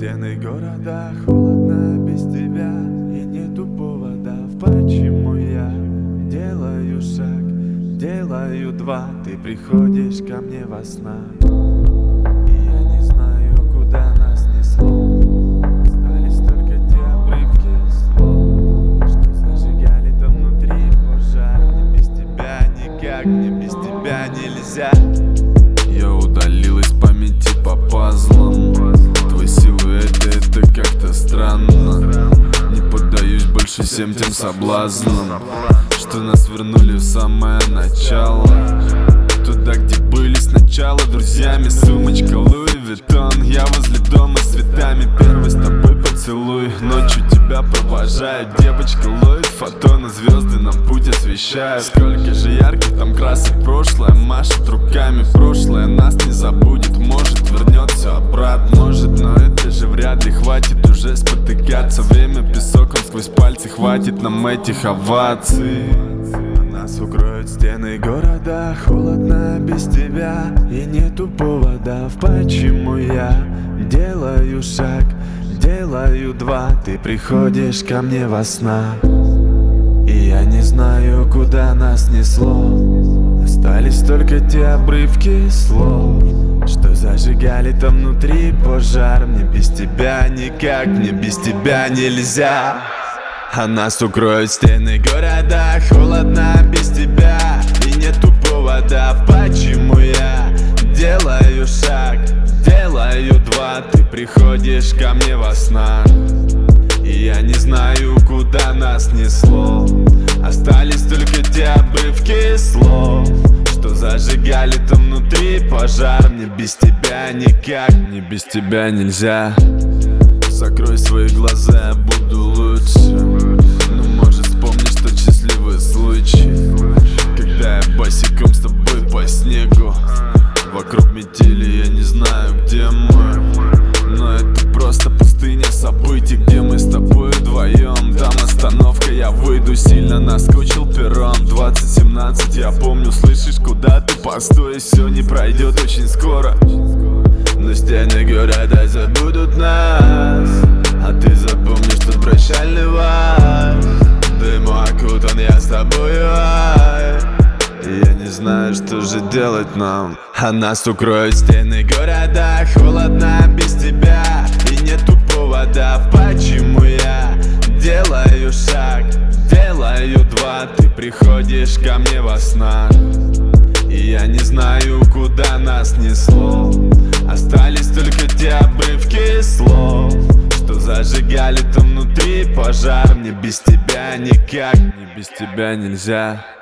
стены города, холодно без тебя, и нету поводов, почему я делаю шаг, делаю два. Ты приходишь ко мне во снах, и я не знаю, куда нас несло. Остались только те обрывки слов, что зажигали там внутри пожар. Мне без тебя никак, мне без тебя нельзя. Я удалил из памяти по пазлам. Твой силуэт, это как-то странно. Не поддаюсь больше всем тем соблазнам, что нас вернули в самое начало, туда, где были сначала друзьями. Сумочка Луи Виттон, я возле дома с цветами. Первый с тобой поцелуй, ночью тебя провожаю. Девочка ловит фотоны, звезды нам путь освещают. Сколько же ярких там красок, прошлое машет руками. Прошлое нас не забудет, может вернет все обратно. Может, но это же вряд ли, хватит уже спотыкаться. Время песок, он сквозь пальцы, хватит нам этих оваций. Нас укроют стены города, холодно без тебя, и нету поводов, почему я делаю шаг, делаю два. Ты приходишь ко мне во снах, и я не знаю, куда нас несло. Остались только те обрывки слов, что зажигали там внутри пожар. Мне без тебя никак, мне без тебя нельзя. А нас укроют стены города, холодно без тебя, и нету поводов, почему я делаю шаг, делаю два. Ты приходишь ко мне во снах, и я не знаю, куда нас несло. Остались только те обрывки слов, что зажигали там внутри пожар. Мне без тебя никак, мне без тебя нельзя. Закрой свои глаза, я буду лучше. Ну, может, вспомнишь тот счастливый случай, когда я босиком с тобой по снегу. Вокруг метели, я не знаю, где мы, но это просто пустыня событий, где мы с тобой вдвоем. Там остановка, я выйду, сильно наскучил перрон. 2017, я помню, слышишь, куда ты? Постой, все не пройдет очень скоро. Но стены города забудут нас, а ты запомнишь тот прощальный вайб. Дым окутан, я с тобою, и я не знаю, что же делать нам. А нас укроют стены города, холодно без тебя, и нету поводов, почему я делаю шаг, делаю два. Ты приходишь ко мне во снах, и я не знаю, куда нас несло. Остались только те обрывки слов, что зажигали там внутри пожар. Мне без тебя никак, мне без тебя нельзя.